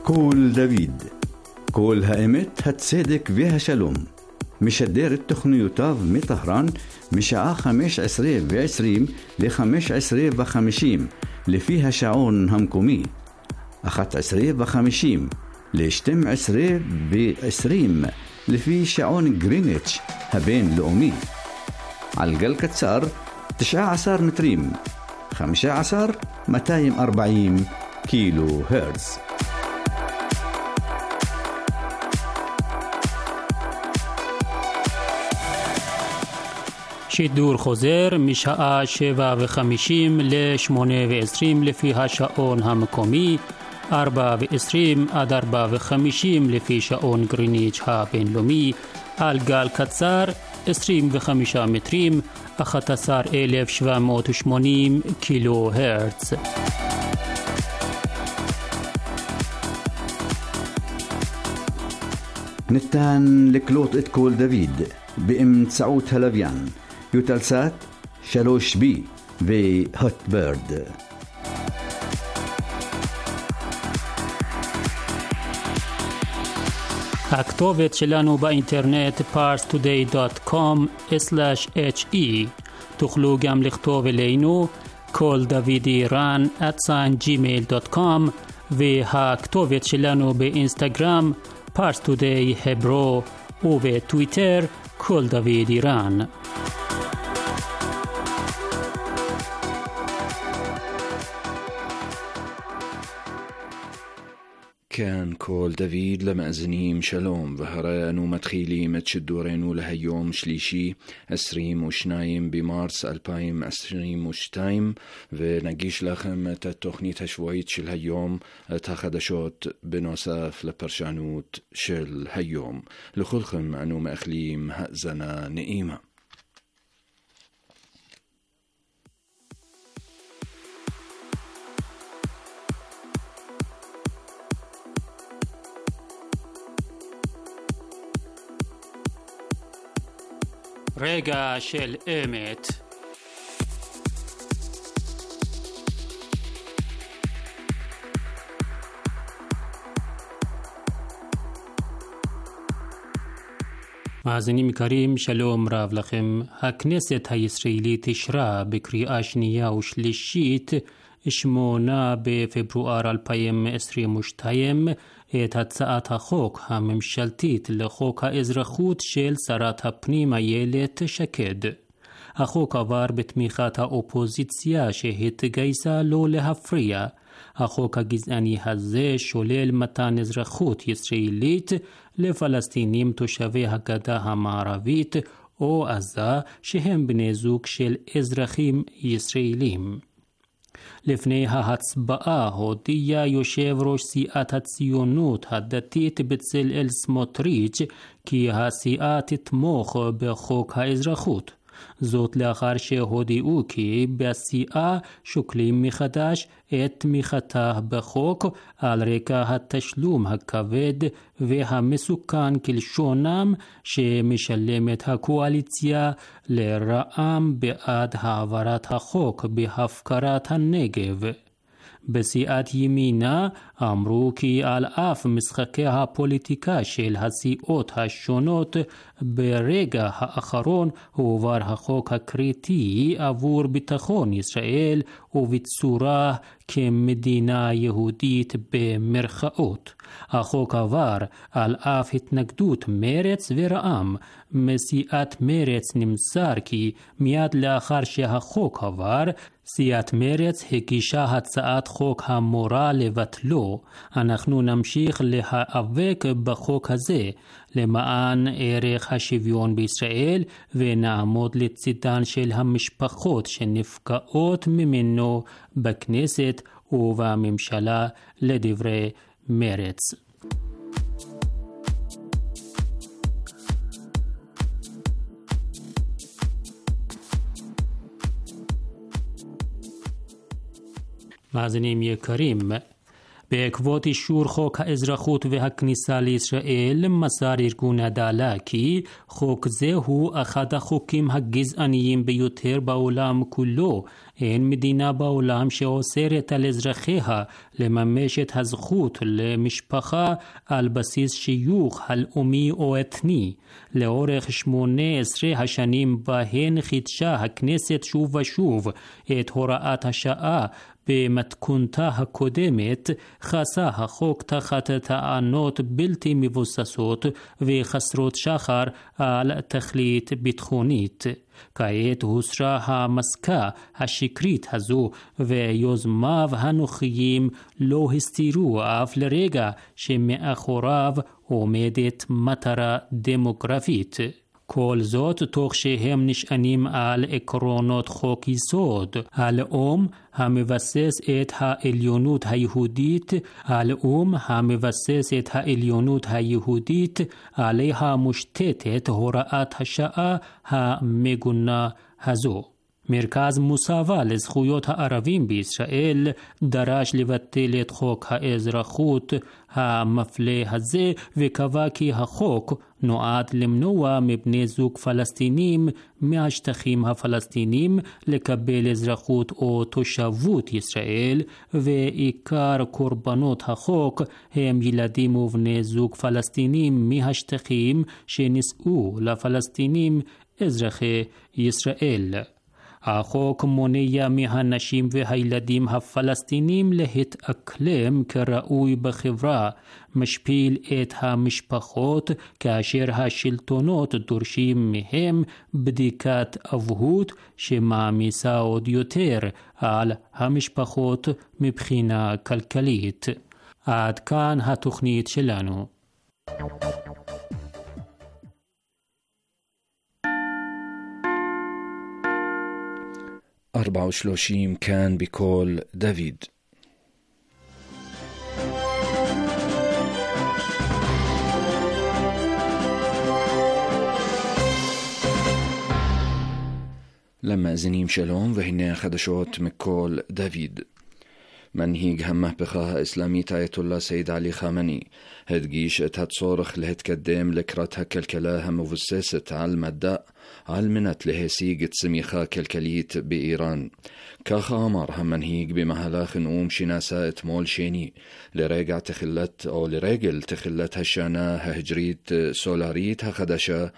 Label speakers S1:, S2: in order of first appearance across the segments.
S1: קול דוד, קול האמת, הצדק והשלום. משדר את תוכניותיו מטהרן משעה 15:20 ל-15:50 לפי השעון המקומי, 11:50 ל-12:20 לפי שעון גריניץ' הבינלאומי. על גל קצר 19 מטרים, 15,240 קילו הרץ.
S2: שידור חוזר משעה 7:50 ל-8:20 לפי השעון המקומי, 4:20 עד 4:50 לפי שעון גריניץ' הבינלאומי, על גל קצר 25 מטרים, 11,780 קילו הרץ.
S1: ניתן לקלוט את קול דוד באמצעות הלוויין, יוטלסאט 3B והוטברד.
S2: הכתובת שלנו באינטרנט parstoday.com/he. תוכלו גם לכתוב אלינו koldavidi@gmail.com, והכתובת שלנו באינסטגרם parstoday hebro, ובטוויטר קול דוד איראן.
S3: كان كول دافيد لمأزنيم شلوم وهرانو متخيلي متشدورينو لهيوم شليشي 22 بمارس 2022 ونجيش لكم التخنيت هشويت شل هيوم تخدشوت بنوصف لبرشانوت شل هيوم لخلكم أنو مأخليم هأزنا نئيمة.
S2: רגע של אמת. מאזינים יקרים, שלום רב לכם. הכנסת הישראלית אישרה בקריאה שנייה ושלישית 8 בפברואר 2022 את הצעת החוק הממשלתית לחוק האזרחות של שרת הפנים איילת שקד. החוק עבר בתמיכת האופוזיציה שהתגייסה לא להפריע. החוק הגזעני הזה שולל מתן אזרחות ישראלית לפלסטינים תושבי הגדה המערבית או עזה שהם בני זוג של אזרחים ישראלים. לפני ההצבעה הודיע יושב ראש סיעת הציונות הדתית בצלאל סמוטריץ' כי הסיעה תתמוך בחוק האזרחות. זאת לאחר שהודיעו כי בסיעה שוקלים מחדש את תמיכתה בחוק על רקע התשלום הכבד והמסוכן כלשונם שמשלמת הקואליציה לרע"מ בעד העברת החוק בהפקרת הנגב. בסיעת ימינה אמרו כי על אף משחקי הפוליטיקה של הסיעות השונות, ברגע האחרון הועבר החוק הקריטי עבור ביטחון ישראל ובצורה כמדינה יהודית במרכאות. החוק עבר על אף התנגדות מרץ ורע"מ. מסיעת מרץ נמסר כי מיד לאחר שהחוק עבר, סיעת מרץ הגישה הצעת חוק המורה לבטלו. אנחנו נמשיך להיאבק בחוק הזה למען ערך השוויון בישראל ונעמוד לצידן של המשפחות שנפגעות ממנו בכנסת ובממשלה, לדברי מרץ. מאזינים יקרים, בעקבות אישור חוק האזרחות והכניסה לישראל, מסר ארגון עדאלה כי חוק זה הוא אחד החוקים הגזעניים ביותר בעולם כולו, אין מדינה בעולם שאוסרת על אזרחיה לממש את הזכות למשפחה על בסיס שיוך הלאומי או אתני. לאורך 18 השנים בהן חידשה הכנסת שוב ושוב את הוראת השעה במתכונתה הקודמת, חסה החוק תחת טענות בלתי מבוססות וחסרות שחר על תכלית ביטחונית. כעת הוסרה המסקה השקרית הזו, ויוזמיו הנוכחיים לא הסתירו אף לרגע שמאחוריו עומדת מטרה דמוגרפית. כל זאת תוך שהם נשענים על עקרונות חוק יסוד, הלאום המבסס את העליונות היהודית, הלאום המבסס את העליונות היהודית עליה מושתתת הוראת השעה המגונה הזו. מרכז מוסאווה לזכויות הערבים בישראל דרש לבטל את חוק האזרחות המפלה הזה, וקבע כי החוק נועד למנוע מבני זוג פלסטינים מהשטחים הפלסטינים לקבל אזרחות או תושבות ישראל, ועיקר קורבנות החוק הם ילדים ובני זוג פלסטינים מהשטחים שנישאו לפלסטינים אזרחי ישראל. החוק מונע מהנשים והילדים הפלסטינים להתאקלם כראוי בחברה, משפיל את המשפחות כאשר השלטונות דורשים מהם בדיקת אבהות שמעמיסה עוד יותר על המשפחות מבחינה כלכלית. עד כאן התוכנית שלנו.
S3: أربعة وثلاثين كان بقول دافيد. لما أزنيم شلوم وهنا خدشوت مقول دافيد. منهيج همهبخة إسلامية آية الله سيد علي خامنئي هدجيش اتهتصورخ لهتقدم لكرتها كالكلاها مفسسة على المدى علمنت لهسيج تسميخا كالكليت بإيران. كاخ أمر همنهيج بمهلاخ نقوم شناسة مول شيني لراجع تخلت أو لراجل تخلت هشانا هجريت سولاريت هخدشة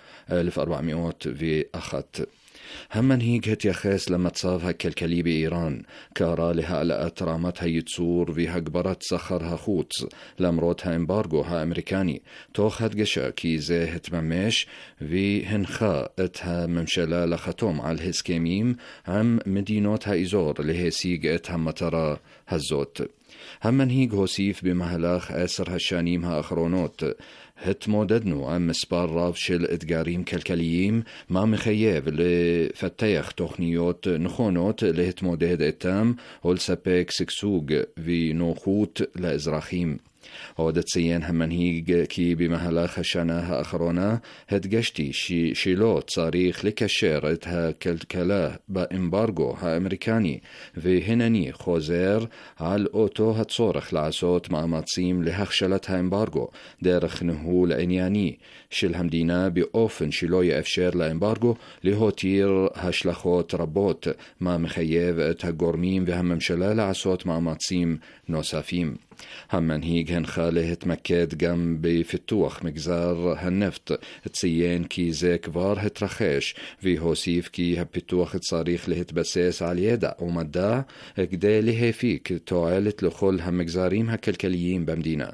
S3: 1401 همنهيج هتيخيس لما تصافها كالكلي بإيران كارا لها لقت رامتها يتصور فيها قبرت سخرها خوتز لمروتها امبارغوها أمريكاني توخ هتقشا كي زي هتممش في هنخا اتها ممشلا لختوم على الهسكيميم عم مدينوتها إزور لهسيق اتها مترا هزوت. همنهيج هوسيف بمهلاخ آسر هشانيمها أخرونوت هتموددنو عم مسبار راف شل اتقاريم كالكلييم ما مخيب لفتيخ تخنيوت نخونوت لهتمودد اتام ولسبيك سكسوق في نوخوت لازراخيم. هودت سيان همنهيج كي بمهلاخ شناها أخرونا هتقشتي شيلوت صاريخ لكشير اتها كالكلا بإمبارغو ها أمريكاني في هناني خوزير على الأوتو هتصورخ لعسوت مع ماتسيم لهخشلتها إمبارغو دارخ نهو لعنياني شل همدينا بأوفن شيلوية أفشير لإمبارغو لهوتير هشلخوت ربوت ما مخيب اتها قرميم في هممشلا لعسوت مع ماتسيم نوسافيم. همنهيج هنخاله تمكد جم بفتوخ مجزار هالنفط تسيين كي زي كبار هترخيش في هوسيف كي هبتوخ تصاريخ لهتبسيس على يدا ومدى اقدي ليه فيك توالت لخل همجزاريم هكالكليين بمدينة.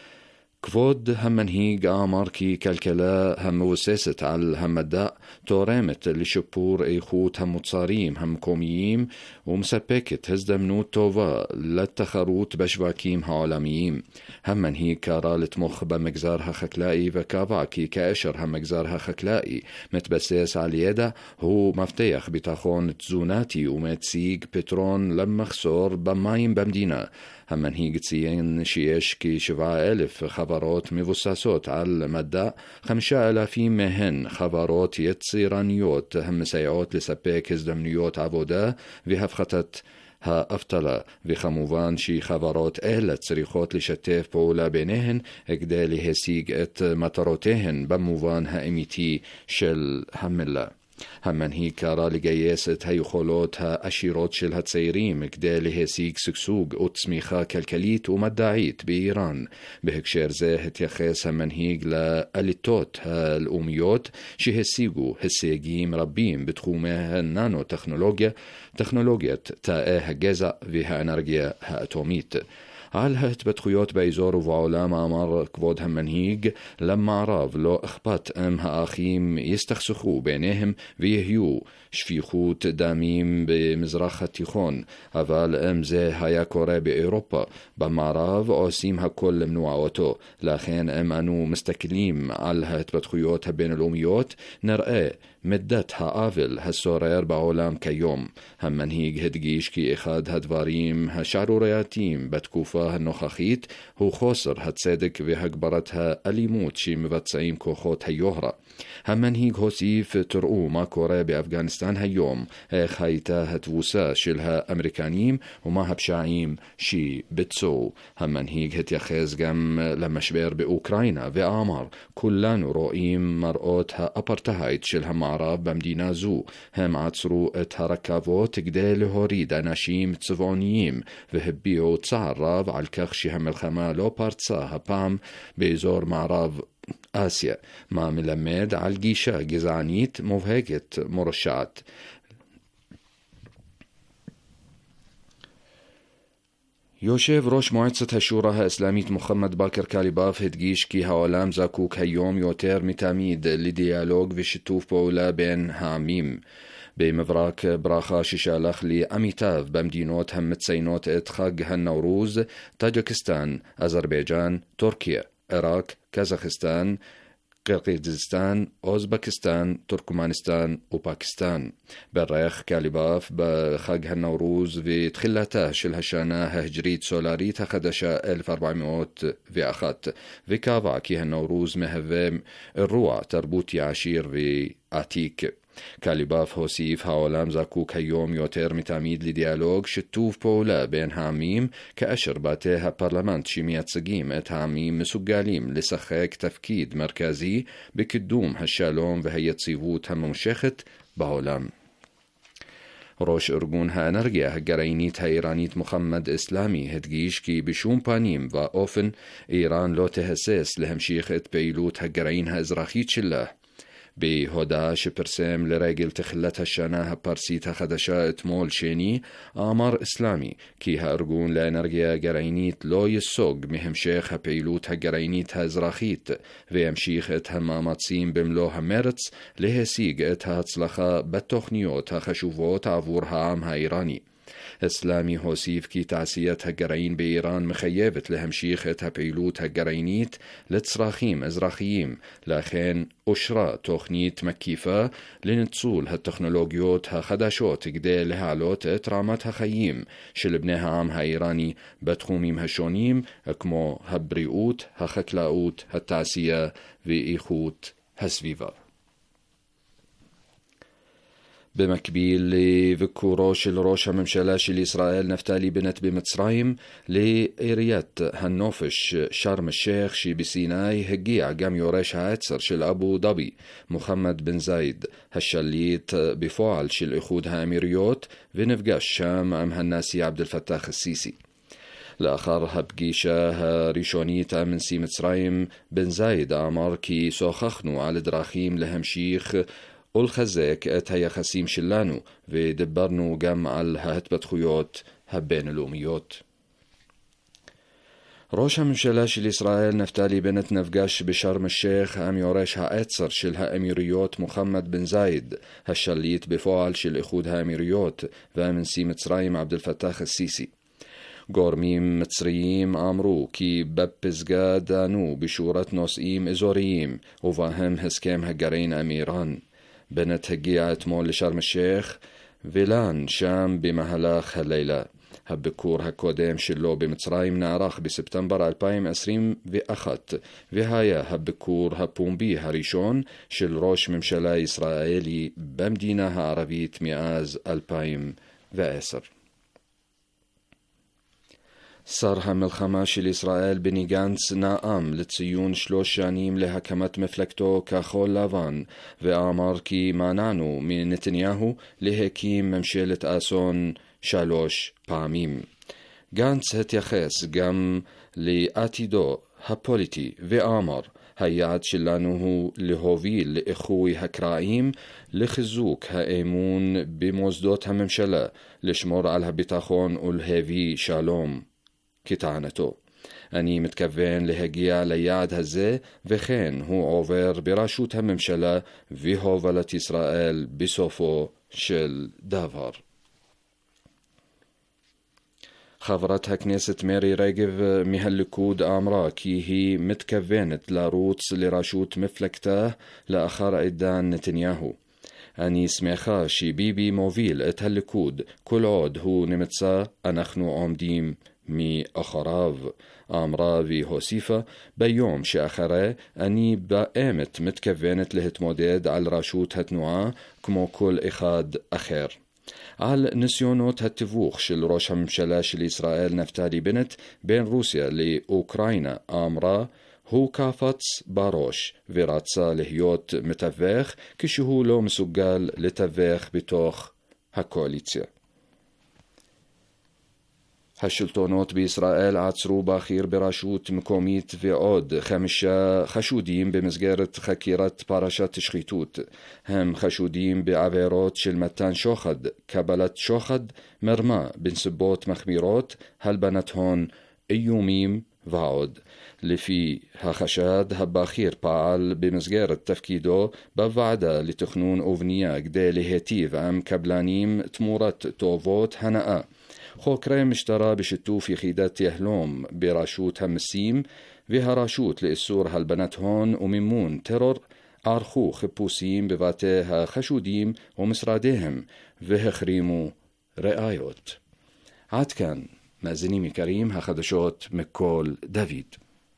S3: كفود همنهيج آمر كي كالكلا هم وسست على همداء تورامت لشبور ايخوت هم متصاريم هم كومييم ومسبكت هزدمنوت توفا للتخروت بشواكيم عالميين. همنهيج كارالت مخ بمجزارها خكلائي وكافا كي كاشر هم مجزارها خكلائي متبسيس على يدا هو مفتيخ بتاخون تزوناتي ومتسيج بترون لما خسور بمايم بمدينة. همنهيج تسيين شيش كي 7,000 خبرات مفسسات على المدى 5,000 مهن خبرات يتصيرانيوت هم سيعات لسبيك هزدمنيوت عبودا وهفختت ها أفتلا وخموان شي خبرات أهلت صريخات لشتاف بولا بينهن اقدالي هسيق ات مطروتهن بموان ها اميتي شل هملا. המנהיג קרא לגייס את היכולות העשירות של הצעירים כדי להשיג שגשוג וצמיחה כלכלית ומדעית באיראן. בהקשר זה התייחס המנהיג לאליטות הלאומיות שהשיגו הישגים רבים בתחומי הננו-טכנולוגיה, טכנולוגיית תאי הגזע והאנרגיה האטומית. על ההתפתחויות באזור ובעולם אמר כבוד המנהיג, למערב לא אכפת אם האחים יסתכסכו ביניהם ויהיו שפיכות דמים במזרח התיכון, אבל אם זה היה קורה באירופה, במערב עושים הכל למנוע אותו. לכן אם אנו מסתכלים על ההתפתחויות הבינלאומיות, נראה מידת העוול השורר בעולם כיום. המנהיג הדגיש כי אחד הדברים השערורייתיים בתקופה הנוכחית הוא חוסר הצדק והגברת האלימות שמבצעים כוחות היוהרה. המנהיג הוסיף, תראו מה קורה באפגניסטן היום, איך הייתה התבוסה של האמריקנים ומה הפשעים שביצעו. המנהיג התייחס גם למשבר באוקראינה ואמר, כולנו רואים מראות האפרטהייד של המערב במדינה זו. הם עצרו את הרכבות כדי להוריד אנשים צבעוניים והביעו צער רב על כך שהמלחמה לא פרצה הפעם באזור מערב אסיה, מה מלמד על גישה גזענית מובהקת מורשעת. יושב ראש מועצת השורא האסלאמית מוחמד באקר קליבאף הדגיש כי העולם זקוק היום יותר מתמיד לדיאלוג ושיתוף פעולה בין העמים. במברק ברכה ששלח לי עמיתיו במדינות המציינות את חג הנורוז, טאג'יקיסטן, אזרבייג'אן, טורקיה, עיראק, קזחסטן, קירגיזסטן, אוזבקיסטן, טורקמניסטן ופקיסטן. ברך קליבאף בחג הנורוז ותחילתה של השנה ההג'רית סולרית החדשה 1401, וקבע כי הנורוז מהווה אירוע תרבותי עשיר ועתיק. קליבאף הוסיף, העולם זקוק היום יותר מתמיד לדיאלוג, שיתוף פעולה בין העמים, כאשר בתי הפרלמנט שמייצגים את העמים מסוגלים לשחק תפקיד מרכזי בקידום השלום והיציבות הממשכת בעולם. ראש ארגון האנרגיה הגרעינית האיראנית מוחמד אסלאמי הדגיש כי בשום פנים ואופן איראן לא תהסס להמשיך את פעילות הגרעין האזרחית שלה. בהודעה שפרסם לרגל תחילת השנה הפרסית החדשה אתמול שני, אמר אסלאמי כי הארגון לאנרגיה גרעינית לא יסוג מהמשך הפעילות הגרעינית האזרחית וימשיך את המאמצים במלוא המרץ להשיג את ההצלחה בתוכניות החשובות עבור העם האיראני. אסלאמי הוסיף כי תעשיית הגרעין באיראן מחייבת להמשיך את הפעילות הגרעינית לצרכים אזרחיים, לכן אושרה תוכנית מקיפה לניצול הטכנולוגיות החדשות כדי להעלות את רמת החיים של בני העם האיראני בתחומים השונים כמו הבריאות, החקלאות, התעשייה ואיכות הסביבה. במקביל לביקורו של ראש הממשלה של ישראל נפתלי בנט במצרים, לעיריית הנופש שרם א-שייח שבסיני הגיע גם יורש העצר של אבו דאבי, מוחמד בן זייד, השליט בפועל של איחוד האמירויות, ונפגש שם עם הנשיא עבד אל-פתאח א-סיסי. לאחר הפגישה הראשונית עם נשיא מצרים, בן זייד אמר כי שוחחנו על דרכים להמשיך ולחזק את היחסים שלנו, ודברנו גם על ההתפתחויות הבינלאומיות. ראש הממשלה של ישראל נפתלי בנט נפגש בשרם א-שייח עם יורש העצר של האמירויות מוחמד בן זייד, השליט בפועל של איחוד האמירויות, ועם נשיא מצרים עבד אל-פתאח א-סיסי. גורמים מצריים אמרו כי בפסגה דנו בשורת נושאים אזוריים, ובהם הסכם הגרעין עם איראן. בנט הגיע אתמול לשרם א-שייח ולן שם במהלך הלילה. הביקור הקודם שלו במצרים נערך בספטמבר 2021, והיה הביקור הפומבי הראשון של ראש ממשלה ישראלי במדינה הערבית מאז 2010. שר המלחמה של ישראל בני גנץ נאם לציון 3 שנים להקמת מפלגתו כחול לבן, ואמר כי מנענו מנתניהו להקים ממשלת אסון 3 פעמים. גנץ התייחס גם לעתידו הפוליטי ואמר, היעד שלנו הוא להוביל לאיחוי הקרעים, לחיזוק האמון במוסדות הממשלה, לשמור על הביטחון ולהביא שלום. כטענתו, אני מתכוון להגיע ליעד הזה, וכן הוא עובר בראשות הממשלה והובלת ישראל בסופו של דבר. חברת הכנסת מירי רגב מהליכוד אמרה כי היא מתכוונת לרוץ לראשות מפלגתה לאחר עידן נתניהו. אני שמחה שביבי מוביל את הליכוד, כל עוד הוא נמצא אנחנו עומדים מאחריו, אמרה והוסיפה, ביום שאחרי אני באמת מתכוונת להתמודד על ראשות התנועה כמו כל אחד אחר. על ניסיונות התיווך של ראש הממשלה של ישראל נפתלי בנט בין רוסיה לאוקראינה אמרה, הוא קפץ בראש ורצה להיות מתווך כשהוא לא מסוגל לתווך בתוך הקואליציה. השלטונות בישראל עצרו בכיר ברשות מקומית ועוד 5 חשודים במסגרת חקירת פרשת שחיתות. הם חשודים בעבירות של מתן שוחד, קבלת שוחד, מרמה בנסיבות מחמירות, הלבנת הון, איומים ועוד. לפי החשד, הבכיר פעל במסגרת תפקידו בוועדה לתכנון ובנייה כדי להיטיב עם קבלנים תמורת טובות הנאה. חוקרי משטרה בשיתוף יחידת יהלום ברשות המסים והרשות לאיסור הלבנת הון ומימון טרור ערכו חיפושים בבתי החשודים ומשרדיהם והחרימו ראיות. עד כאן, מאזינים יקרים, החדשות מכל דוד.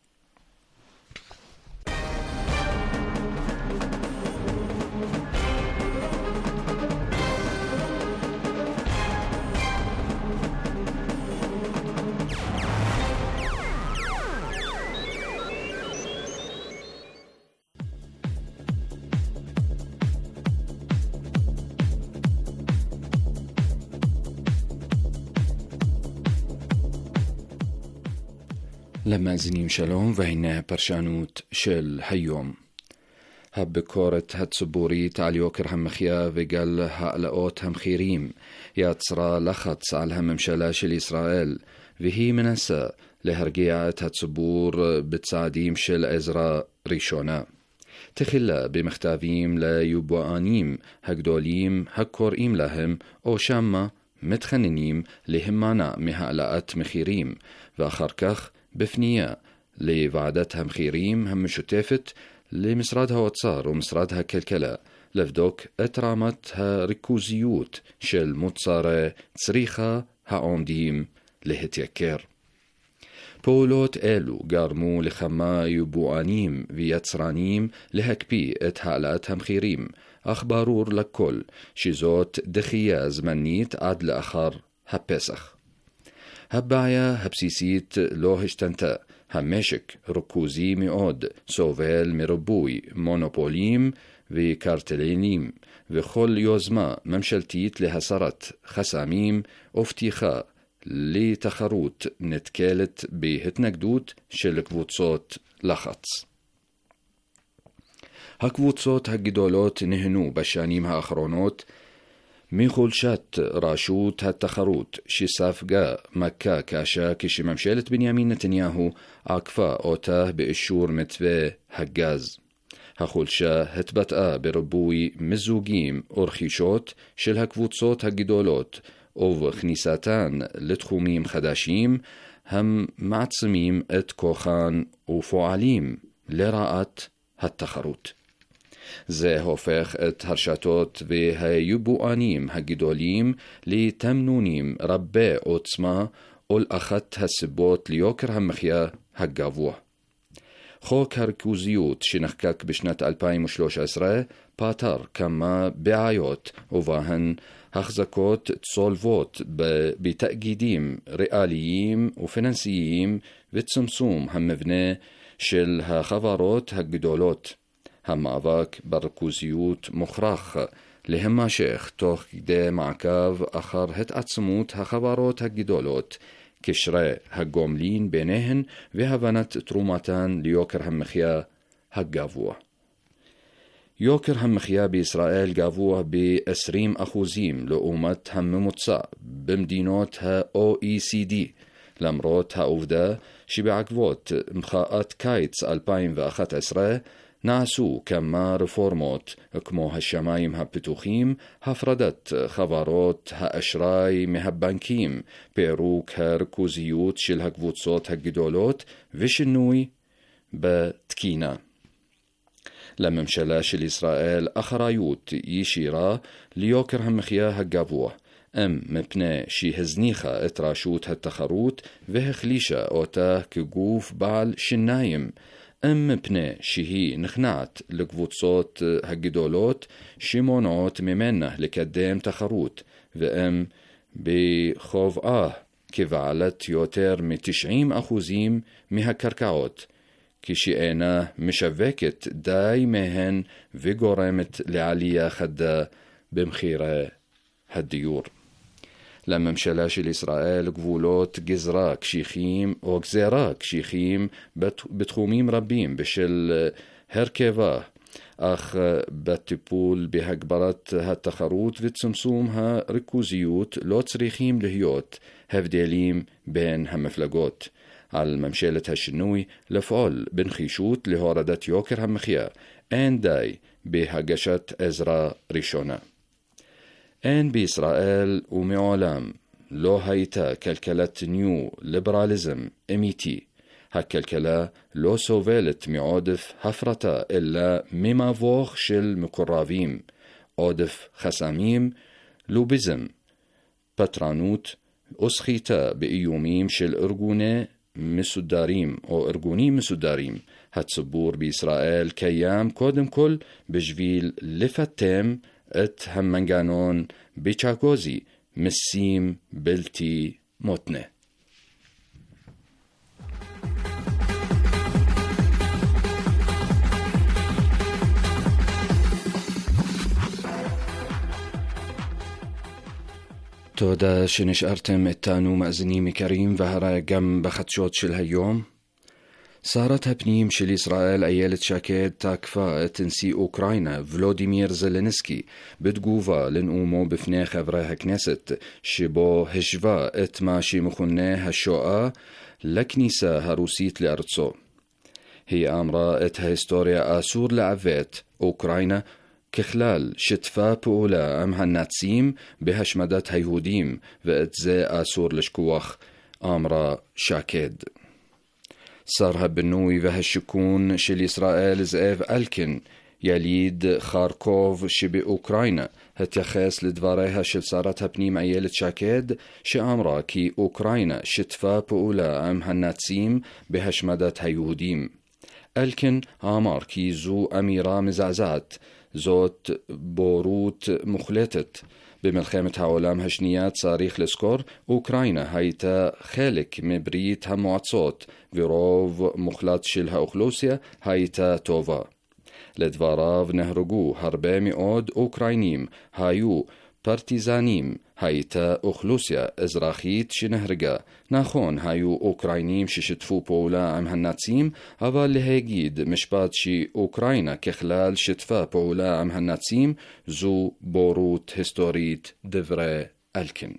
S3: למאזינים שלום, והנה הפרשנות של היום. הביקורת הציבורית על יוקר המחיה וגל העלאות המחירים יצרה לחץ על הממשלה של ישראל, והיא מנסה להרגיע את הציבור בצעדים של עזרה ראשונה. תחילה במכתבים ליבואנים הגדולים הקוראים להם או שמה מתחננים להימנע מהעלאת מחירים, ואחר כך בפנייה לוועדת המחירים המשותפת למשרד האוצר ומשרד הכלכלה לבדוק את רמת הריכוזיות של מוצרי צריכה העומדים להתייקר. פעולות אלו גרמו לכמה יבואנים ויצרנים להקפיא את העלאת המחירים, אך ברור לכל שזאת דחייה זמנית עד לאחר הפסח. הבעיה הבסיסית לא השתנתה. המשק ריכוזי מאוד, סובל מריבוי מונופולים וקרטלים, וכל יוזמה ממשלתית להסרת חסמים ופתיחה לתחרות נתקלת בהתנגדות של קבוצות לחץ. הקבוצות הגדולות נהנו בשנים האחרונות מחולשת רשות התחרות שספגה מכה קשה כשממשלת בנימין נתניהו עקפה אותה באישור מתווה הגז. החולשה התבטאה בריבוי מיזוגים ורכישות של הקבוצות הגדולות ובכניסתן לתחומים חדשים המעצמים את כוחן ופועלים לרעת התחרות. זה הופך את הרשתות והיבואנים הגדולים לתמנונים רבי עוצמה ולאחת הסיבות ליוקר המחיה הגבוה. חוק הריכוזיות שנחקק בשנת 2013 פתר כמה בעיות ובהן החזקות צולבות בתאגידים ריאליים ופיננסיים וצמצום המבנה של החברות הגדולות. המאבק בריכוזיות מוכרח להימשך תוך כדי מעקב אחר התעצמות החברות הגדולות, קשרי הגומלין ביניהן והבנת תרומתן ליוקר המחיה הגבוה. יוקר המחיה בישראל גבוה ב-20% לעומת הממוצע במדינות ה-OECD, למרות העובדה שבעקבות מחאת קיץ 2011 נעשו כמה רפורמות כמו השמיים הפתוחים, הפרדת חברות האשראי מהבנקים, פירוק הריכוזיות של הקבוצות הגדולות ושינוי בתקינה. לממשלה של ישראל אחריות ישירה ליוקר המחיה הגבוה, מפני שהזניחה את רשות התחרות והחלישה אותה כגוף בעל שיניים, מפני שהיא נכנעת לקבוצות הגדולות שמונעות ממנה לקדם תחרות, בחובעה כבעלת יותר מ-90% מהקרקעות, כשאינה משווקת די מהן וגורמת לעלייה חדה במחירי הדיור. לממשלה של ישראל גבולות גזרה קשיחים או גזרה קשיחים בתחומים רבים בשל הרכבה, אך בטיפול בהגברת התחרות וצמצום הריכוזיות לא צריכים להיות הבדלים בין המפלגות. על ממשלת השינוי לפעול בנחישות להורדת יוקר המחיה, אין די בהגשת עזרה ראשונה. אין בישראל ומעולם לא הייתה כלכלת ניו-ליברליזם אמיתי. הכלכלה לא סובלת מעודף הפרטה אלא ממבוך של מקורבים, עודף חסמים, לוביזם, פטרנות וסחיטה באיומים של ארגונים מסודרים. הציבור בישראל קיים קודם כל בשביל לפטם את המנגנון בצ'קוזי, מסים בלתי מותנה. תודה שנשארתם איתנו מאזינים יקרים, והרי גם בחדשות של היום. שרת הפנים של ישראל איילת שקד תקפה את נשיא אוקראינה ולודימיר זלנסקי בתגובה לנאומו בפני חברי הכנסת, שבו השווה את מה שמכונה השואה לכניסה הרוסית לארצו. היא אמרה את ההיסטוריה אסור לעוות. אוקראינה ככלל שתפה פעולה עם הנאצים בהשמדת היהודים, ואת זה אסור לשכוח, אמרה שקד. שר הבינוי והשיכון של ישראל זאב אלקין, יליד חרקוב שבאוקראינה, התייחס לדבריה של שרת הפנים איילת שקד, שאמרה כי אוקראינה שתפה פעולה עם הנאצים בהשמדת היהודים. אלקין אמר כי זו אמירה מזעזעת, זאת בורות מוחלטת. במלחמת העולם השנייה צריך לזכור, אוקראינה הייתה חלק מברית המועצות, ורוב מוחלט של האוכלוסייה הייתה טובה. לדבריו נהרגו הרבה מאוד אוקראינים, היו פרטיזנים, הייתה אוכלוסייה אזרחית שנהרגה. נכון, היו אוקראינים ששיתפו פעולה עם הנאצים, אבל להגיד משפט שאוקראינה ככלל שיתפה פעולה עם הנאצים, זו בורות היסטורית, דברי אלקין.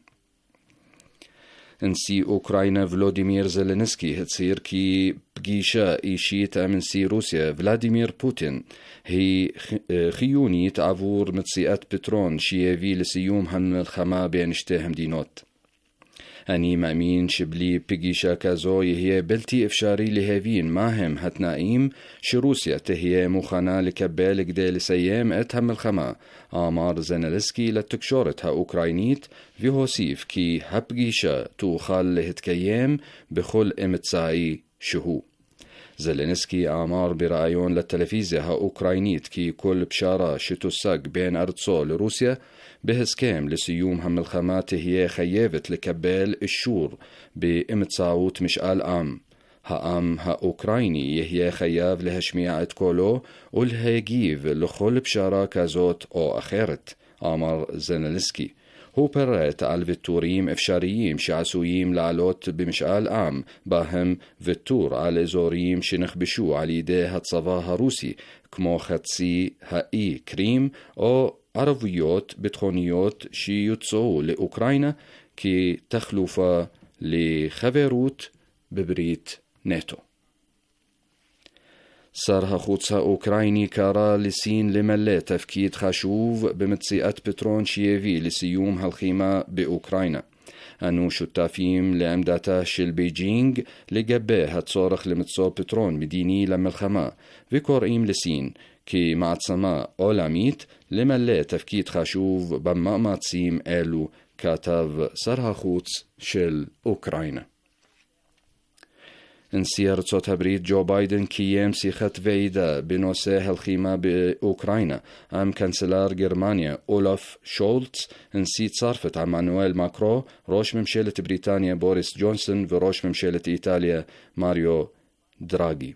S3: נשיא אוקראינה ולודימיר זלנסקי הצהיר כי פגישה אישית עם נשיא רוסיה ולדימיר פוטין היא חיונית עבור מציאת פתרון שיביא לסיום המלחמה בין שתי המדינות. אני מאמין שבלי פגישה כזו יהיה בלתי אפשרי להבין מהם התנאים שרוסיה תהיה מוכנה לקבל כדי לסיים את המלחמה, אמר זלנסקי לתקשורת האוקראינית, והוסיף כי הפגישה תוכל להתקיים בכל אמצעי שהוא. زيلينسكي أمر برأيون للتلفزيون أوكرانيت كي كل بشارة شتوسق بين أرضو لروسيا بهسكام لسيوم هم الخامات هي خيبت لكبال الشور بإمتصاوت مشقال آم ها أوكرايني يهي خياب لهشميعة كولو والهيجيف لخل بشارة كازوت أو أخيرت أمر زيلينسكي هو برات على فيتوريم افشاريين شعسويين لعلوت بمشقال عام باهم فيتور على زوريم شنخبشو على يديها تصفاها روسي كمو خدسي هاي كريم او عربيوت بتخونيوت شي يتصعو لأوكراينا كي تخلوفا لخبروت ببريت ناتو صارها خوتسا أوكرايني كارا لسين لملة تفكيد خاشوف بمتسيئات بترون شييفي لسيوم هالخيمة بأوكراينا أنو شتافيم لأمداتا شل بيجينغ لقبه هتصورخ لمتصو بترون مديني لملخما ويكوريم لسين كي معتصما أولاميت لملة تفكيد خاشوف بما تسيم آلو كاتاف صارها خوتس شل أوكراينا انسير صوت هبريد جو بايدن كيام سيخت فيدا بنوسه الخيمة بأوكراينا عم كانسلار جرمانيا أولاف شولتز انسيت صارفت عم مانويل ماكرو روش ممشيلة بريطانيا بوريس جونسون وروش ممشيلة إيطاليا ماريو دراغي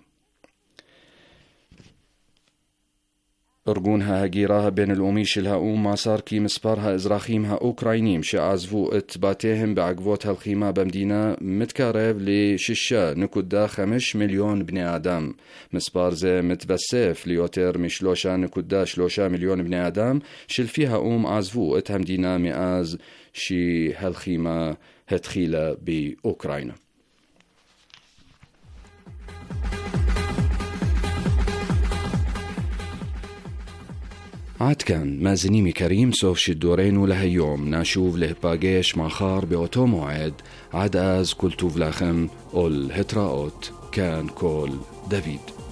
S3: أرجونها هجيراها بين الأميش الهاوم ما صار كي مسبارها إزراخيمها أوكراينيم شعازفو اتباتيهم بعقبوتها الخيمة بمدينة متكارب لششة نكودا 5 مليون بني آدم مسبار زي متبسف ليوتر مشلوشة نكودا 3 مليون بني آدم شل فيها عازفو اتها مدينة مئاز شي هالخيمة هتخيلة بأوكراينا عاد كان مازنيمي كريم سوف شدورين ولهاليوم ناشوف له باقيش ماخار بأوتو موعد عاد از كل توف لخم أول هتراوت كان كول دافيد